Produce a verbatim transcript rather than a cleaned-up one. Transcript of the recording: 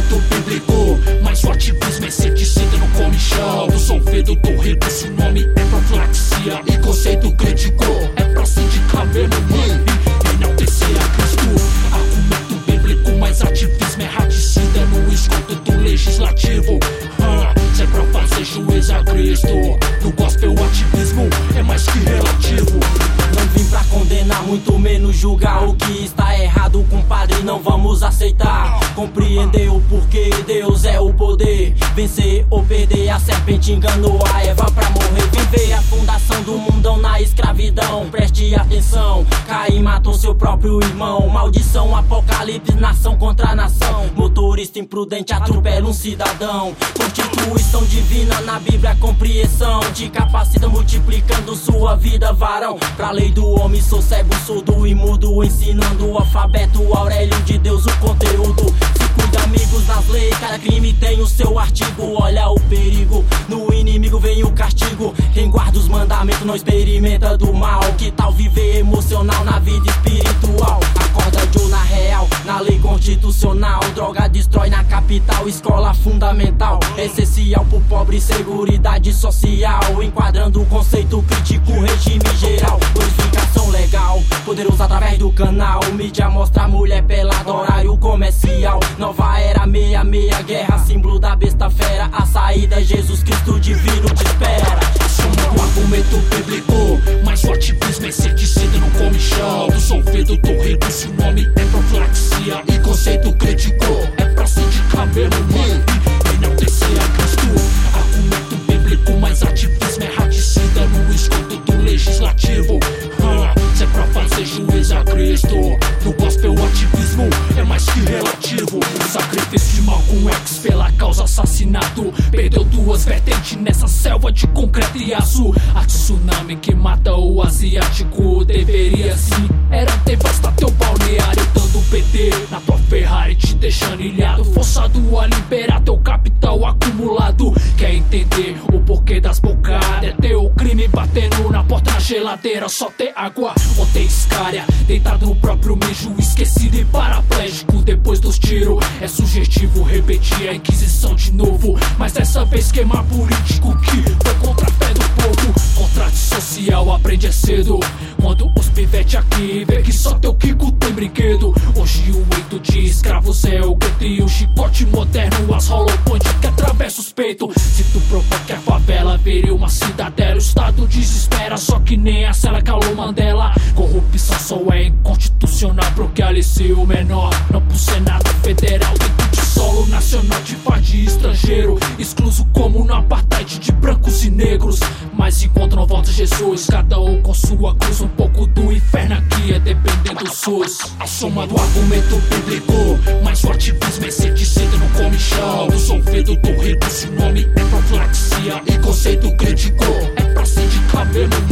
argumento bíblico, mas o ativismo é inseticida no comichão. Eu sou vedo, tô rico, se o nome é profilaxia e conceito crítico é pra sindicar mesmo, mãe, e enaltecer a Cristo. Argumento bíblico, mas ativismo é raticida no escoto do legislativo. ah, Se é pra fazer juiz a Cristo, no gospel o ativismo é mais que relativo. Não vim pra condenar, muito menos julgar o que está errado, compadre, não vamos aceitar. Compreender o porquê, Deus é o poder. Vencer ou perder, a serpente enganou a Eva pra morrer. Viver a fundação do mundão na escravidão. Preste atenção, Caim matou seu próprio irmão. Maldição, apocalipse, nação contra nação. Motorista imprudente atropela um cidadão. Constituição divina na Bíblia, compreensão te capacita multiplicando sua vida, varão. Pra lei do homem sou cego, surdo e mudo, ensinando o alfabeto Aurélio de Deus o conteúdo. Se cuida, amigos, das leis, cada crime tem o seu artigo. Olha o perigo, no inimigo vem o castigo. Quem guarda os mandamentos não experimenta do mal. Que tal viver emocional na vida espiritual? Acorda Joe na real, na lei constitucional. Droga destrói na capital, escola fundamental. Essencial pro pobre, seguridade social. Enquadrando o conceito crítico, regime geral. Purificação legal, poderoso através do canal. Mídia mostra a mulher pelada, horário comercial. Nova era, meia, meia guerra, símbolo da besta fera. A saída, Jesus Cristo divino te espera. Assumo o argumento bíblico, mas o ativismo é inseticida no comichão. Eu sou vedo, tô rico, se o nome é profilaxia e conceito crítico é pra sindicar mesmo, mãe, e enaltecer a Cristo. Argumento bíblico, mas ativismo é raticida no escoto do legislativo. ah, Se é pra fazer juiz a Cristo, no gospel o ativismo é mais que relativo. Sacrifício de Malcolm X pela causa assassinato. Perdeu duas vertentes nessa selva de concreto e aço. A tsunami que mata o asiático deveria sim era devastar teu balneário, dando P T na tua Ferrari, te deixando ilhado, forçado a liberar teu capital acumulado. Quer entender o porquê das bocadas? É teu crime batendo na porta, na geladeira só tem água ou tem escária. Deitado no próprio mijo, esquecido e paraplégico depois dos tiros. É sugestivo repetir a Inquisição de novo, mas dessa vez esquema político que foi contra a fé do povo. Contrato social aprende é cedo, quando os pivete aqui vê que só teu Kiko tem brinquedo. Hoje o eito de escravos é o gueto e o chicote moderno, as holopoint que atravessa os peitos. Se tu provar que a favela viria uma cidadela, o estado desespera, só que nem a cela calou Mandela. Corrupção só é inconstitucional porque aliceu o menor, não pro Senado Federal. Dentro de solo nacional te faz de estrangeiro, excluso como no apartheid de brancos e negros. Mas enquanto não volta Jesus, cada um com sua cruz, um pouco do inferno aqui é dependendo do SUS. A soma do argumento bíblico, mas o ativismo é inseticida no comichão. Eu sou vedo, tô rico, se o nome é profilaxia e conceito crítico é pra sindicar mesmo,